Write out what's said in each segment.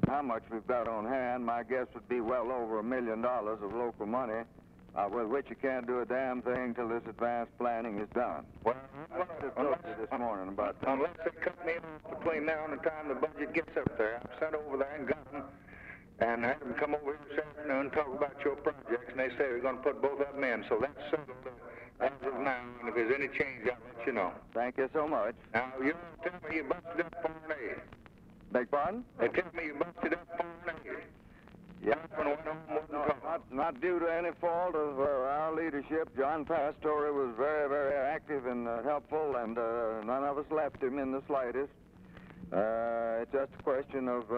how much we've got on hand, my guess would be well over $1 million of local money, with which you can't do a damn thing till this advanced planning is done. Well, This morning about that. unless they cut me off between now and the time the budget gets up there, I've sent over there and got them and had them come over here this afternoon and talk about your projects, and they say they're going to put both of them in, so that's settled as of now, and if there's any change, I'll let you know. Thank you so much. Now, you don't tell me you busted up Foreign Aid. Beg pardon? They tell me you busted up Foreign Aid. Yeah. Not due to any fault of our leadership. John Pastore was very, very active and helpful, and none of us left him in the slightest. It's just a question of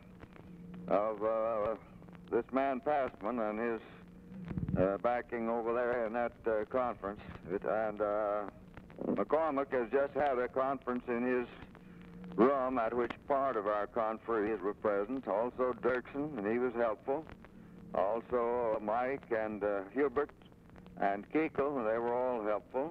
this man Passman and his backing over there in that conference. And McCormick has just had a conference in his room at which part of our conferees were present. Also Dirksen, and he was helpful. Also Mike and Hubert and Keikel, they were all helpful.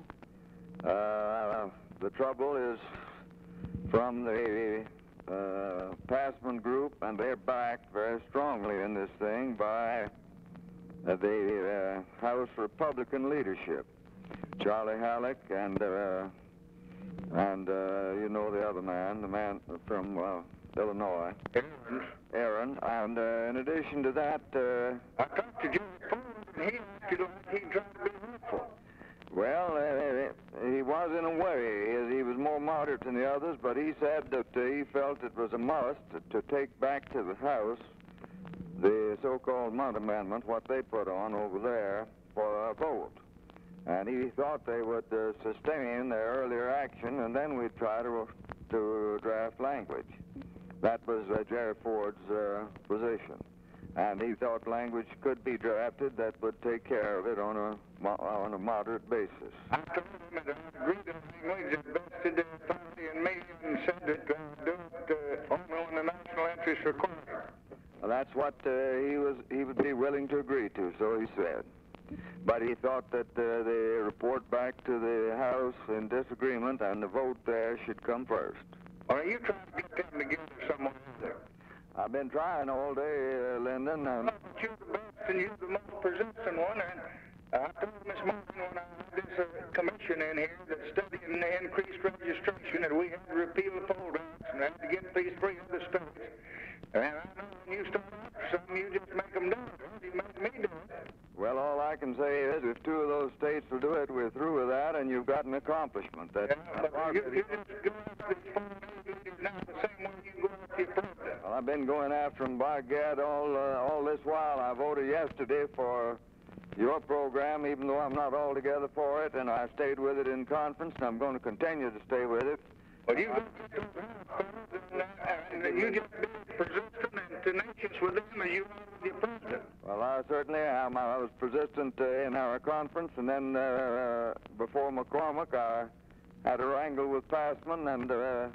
The trouble is from the Passman group, and they're backed very strongly in this thing by the House Republican leadership. Charlie Halleck and you know the other man, the man from Illinois. Aaron. And in addition to that... I talked to Jerry Ford, and he acted like he tried to be helpful. Well, he was in a way. He was more moderate than the others, but he said that he felt it was a must to take back to the House the so-called Munt Amendment, what they put on over there, for a vote. And he thought they would sustain their earlier action, and then we'd try to draft language. That was Jerry Ford's position. And he thought language could be drafted that would take care of it on a moderate basis. I told him that I agreed to language that vested authority in me, and said that do it only when the national interest required. Well, that's what he would be willing to agree to, so he said. But he thought that the report back to the House in disagreement and the vote there should come first. Well, are you trying to get them together somewhere there? I've been trying all day, Lyndon. And but you're the best and you're the most persistent one. And I told him this morning when I had this commission in here that's studying the increased registration that we had to repeal the poll tax and had to get these 3 other states. And I know when you start after something, you just make them do it. You make me do it. Well, all I can say is if 2 of those states will do it, we're through with that, and you've got an accomplishment. But you just go after these foreign leaders now the same way you go after your president. Well, I've been going after them, by gad, all this while. I voted yesterday for your program, even though I'm not altogether for it, and I stayed with it in conference, and I'm going to continue to stay with it. Well, you you just be persistent and tenacious with them as you are with your president. Well, I certainly am. I was persistent in our conference, and then before McCormick, I had a wrangle with Passman, and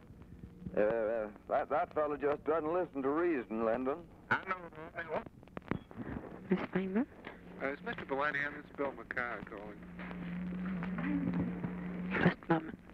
that fellow just doesn't listen to reason, Lyndon. I know. Miss Lehman? Is Mr. Valenian? It's Bill McCarr calling. Just a moment.